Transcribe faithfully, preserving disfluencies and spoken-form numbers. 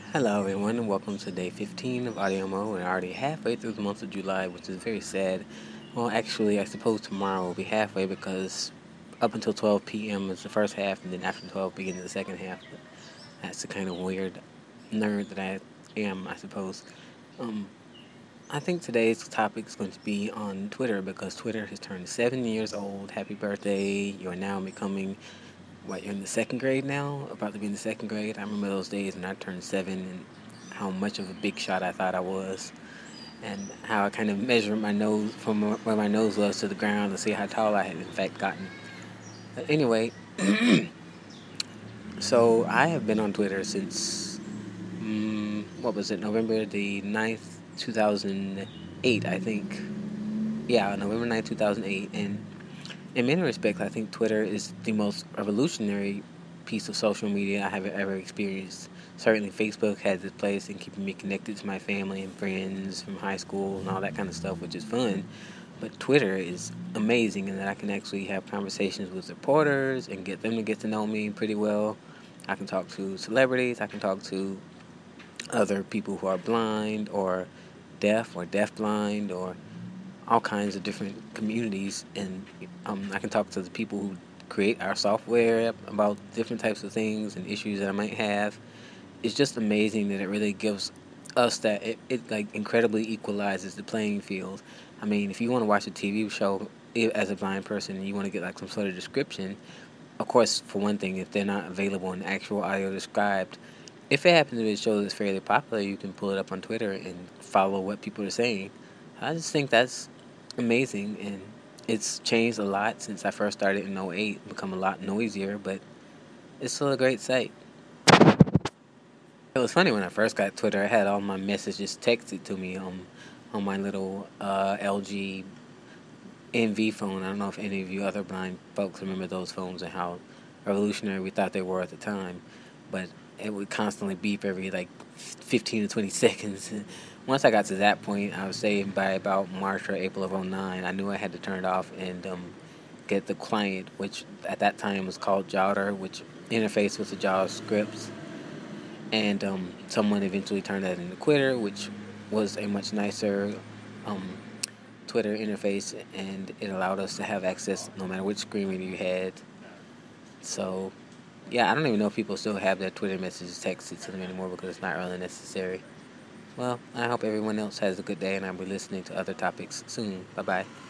Hello, everyone, and welcome to day fifteen of Audio Mo. We're already halfway through the month of July, which is very sad. Well, actually, I suppose tomorrow will be halfway because up until twelve p.m. is the first half, and then after twelve begins the second half. But that's the kind of weird nerd that I am, I suppose. Um, I think today's topic is going to be on Twitter because Twitter has turned seven years old. Happy birthday! You are now becoming what, you're in the second grade now? About to be in the second grade? I remember those days when I turned seven and how much of a big shot I thought I was, and how I kind of measured my nose from where my nose was to the ground to see how tall I had in fact gotten. But anyway, so I have been on Twitter since, um, what was it, November the ninth, two thousand eight, I think. Yeah, November ninth, two thousand eight, and in many respects, I think Twitter is the most revolutionary piece of social media I have ever experienced. Certainly, Facebook has its place in keeping me connected to my family and friends from high school and all that kind of stuff, which is fun. But Twitter is amazing in that I can actually have conversations with reporters and get them to get to know me pretty well. I can talk to celebrities. I can talk to other people who are blind or deaf or deafblind or all kinds of different communities, and um, I can talk to the people who create our software about different types of things and issues that I might have. It's just amazing that it really gives us that it, it like incredibly equalizes the playing field. I mean, if you want to watch a T V show as a blind person and you want to get like some sort of description, of course, for one thing, if they're not available in actual audio described, if it happens to be a show that's fairly popular, you can pull it up on Twitter and follow what people are saying. I just think that's amazing, and it's changed a lot since I first started in 'oh eight, become a lot noisier, but it's still a great site. It was funny when I first got Twitter, I had all my messages texted to me on, on my little uh, L G N V phone. I don't know if any of you other blind folks remember those phones and how revolutionary we thought they were at the time, but it would constantly beep every like fifteen to twenty seconds. Once I got to that point, I would say by about March or April of 'oh nine, I knew I had to turn it off and um, get the client, which at that time was called Jawder, which interfaced with the JavaScripts. And um, someone eventually turned that into Quitter, which was a much nicer um, Twitter interface, and it allowed us to have access no matter which screen reader you had. So, yeah, I don't even know if people still have their Twitter messages texted to them anymore because it's not really necessary. Well, I hope everyone else has a good day, and I'll be listening to other topics soon. Bye bye.